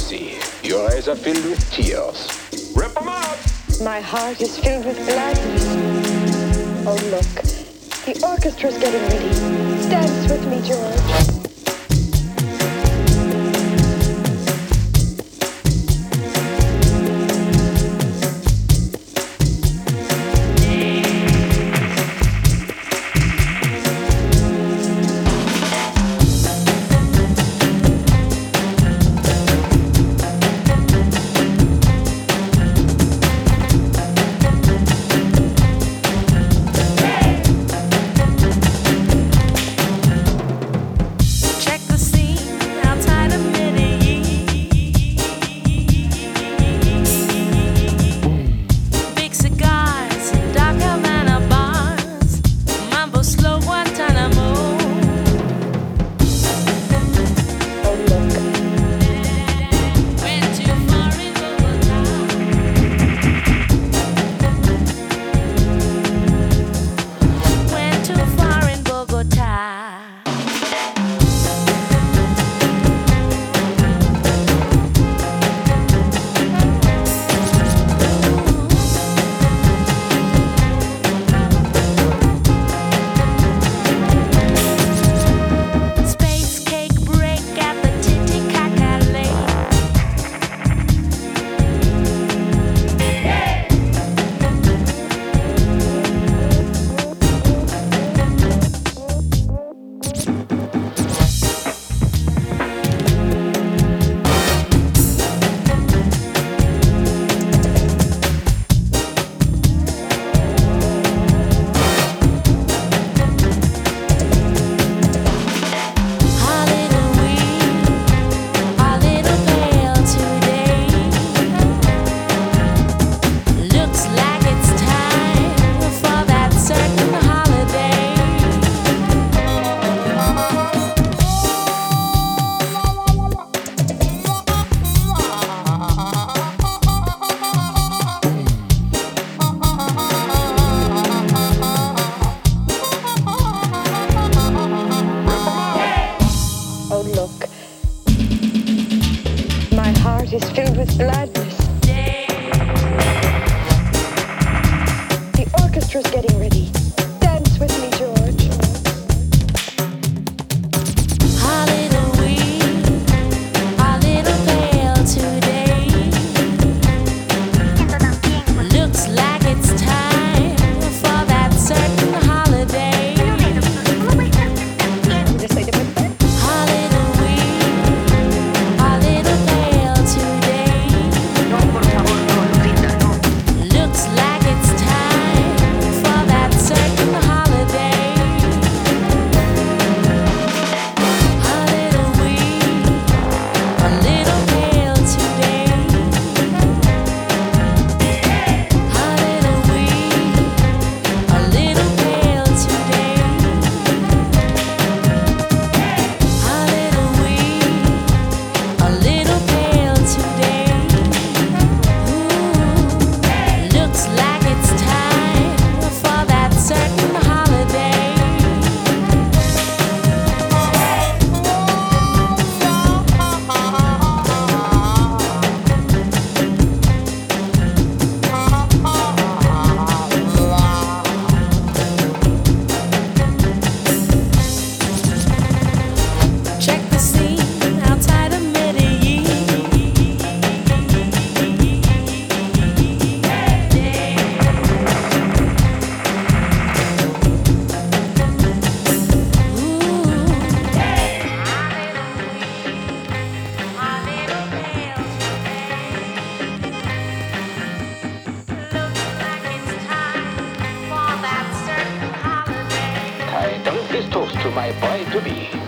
see? Your eyes are filled with tears. Rip them out! My heart is filled with gladness. Oh, look. The orchestra's getting ready. Dance with me, George. Is filled with gladness. The orchestra's getting ready. Dance with me, George. A little weak, a little pale today. Looks like it's time for that certain holiday. A little weak, a little pale today. Looks like it's time for that certain holiday. A little weak, a little pale today. A little weak, a little pale today. A little weak, a little pale today. Ooh, looks like it's time for that certain holiday. Check the scene outside of Medellin. I dunk this toast to my boy to be.